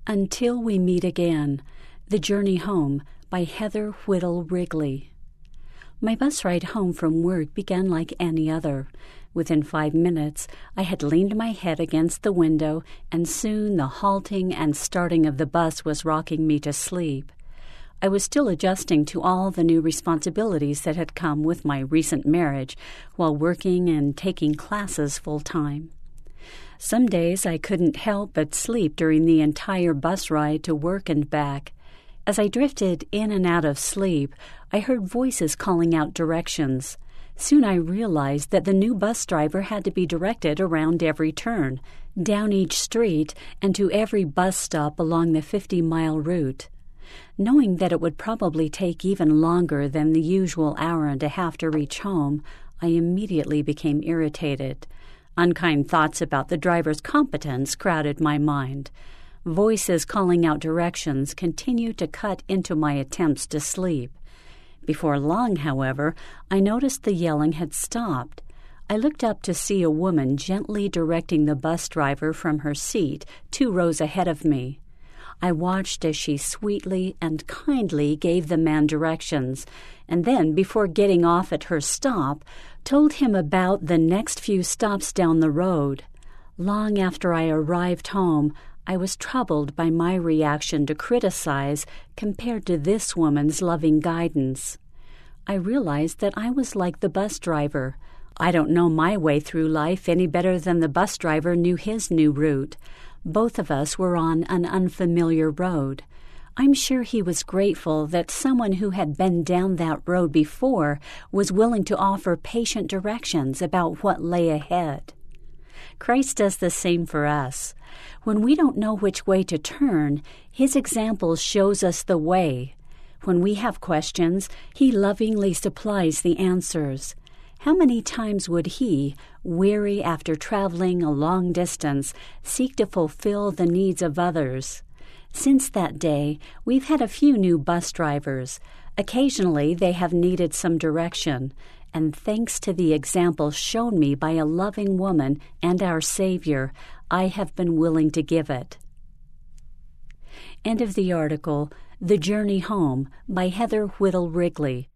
Until We Meet Again, The Journey Home by Heather Whittle Wrigley. My bus ride home from work began like any other. Within 5 minutes, I had leaned my head against the window, and soon the halting and starting of the bus was rocking me to sleep. I was still adjusting to all the new responsibilities that had come with my recent marriage while working and taking classes full-time. Some days I couldn't help but sleep during the entire bus ride to work and back. As I drifted in and out of sleep, I heard voices calling out directions. Soon I realized that the new bus driver had to be directed around every turn, down each street, and to every bus stop along the 50-mile route. Knowing that it would probably take even longer than the usual hour and a half to reach home, I immediately became irritated. Unkind thoughts about the driver's competence crowded my mind. Voices calling out directions continued to cut into my attempts to sleep. Before long, however, I noticed the yelling had stopped. I looked up to see a woman gently directing the bus driver from her seat 2 rows ahead of me. I watched as she sweetly and kindly gave the man directions, and then, before getting off at her stop, told him about the next few stops down the road. Long after I arrived home, I was troubled by my reaction to criticize compared to this woman's loving guidance. I realized that I was like the bus driver. I don't know my way through life any better than the bus driver knew his new route. Both of us were on an unfamiliar road. I'm sure he was grateful that someone who had been down that road before was willing to offer patient directions about what lay ahead. Christ does the same for us. When we don't know which way to turn, His example shows us the way. When we have questions, He lovingly supplies the answers. How many times would He, weary after traveling a long distance, seek to fulfill the needs of others? Since that day, we've had a few new bus drivers. Occasionally, they have needed some direction, and thanks to the example shown me by a loving woman and our Savior, I have been willing to give it. End of the article, The Journey Home by Heather Whittle Wrigley.